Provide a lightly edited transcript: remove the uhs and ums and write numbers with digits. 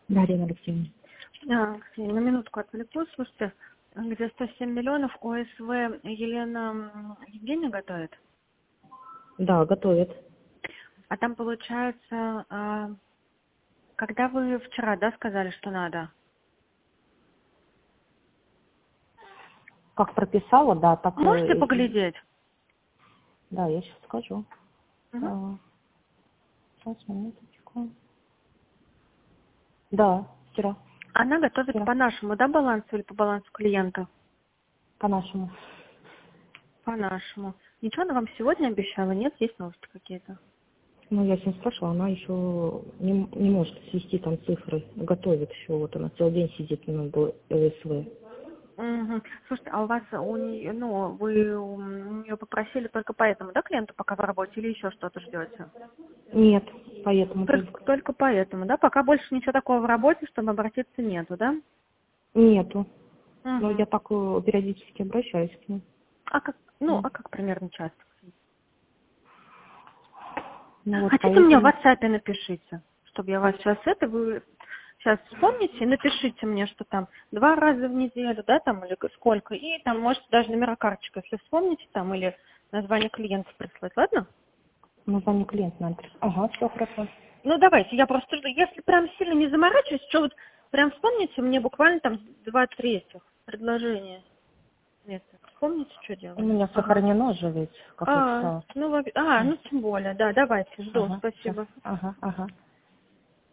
Да, Ирина Алексеевна. Ксения, на минутку отвлекусь. Слушайте, где 107 миллионов ОСВ Елена Евгения готовит? Да, готовят. А там получается, когда вы вчера, да, сказали, что надо? Как прописала, да, так Можете и... поглядеть? Да, я сейчас скажу. Угу. Сейчас, минуточку. Да, вчера. Она готовит Вчера. по нашему, да, балансу или по балансу клиента? По-нашему. По нашему. Ничего она вам сегодня обещала? Нет? Есть новости какие-то? Ну, я с ней спрашивала, она еще не может свести там цифры. Готовит еще, вот она целый день сидит на ЛСВ. Угу. Слушайте, а у вас у нее, ну, вы у нее попросили только по этому, да, клиенту пока в работе или еще что-то ждете? Нет, поэтому только. Только поэтому, да? Пока больше ничего такого в работе, чтобы обратиться, нету, да? Нету. Но Угу. я так периодически обращаюсь к ней. А как, ну, М. а как примерно часто? Ну вот Хотите, мне в поэтому. WhatsApp напишите, чтобы я вас сейчас вы сейчас вспомните и напишите мне, что там 2 раза в неделю, да, там, или сколько, и там можете даже номера карточек, если вспомните, там, или название клиентов прислать, ладно? Название клиента надо. Ага, все хорошо. Ну, давайте, я просто, если прям сильно не заморачиваюсь, что вот прям вспомните, мне буквально там 2-3 этих предложения. Нет, вспомните, что У делать? меня Ага. сохранено же ведь, как я писала. Ну тем более, да, давайте, жду, Ага, сейчас. спасибо. Ага, ага.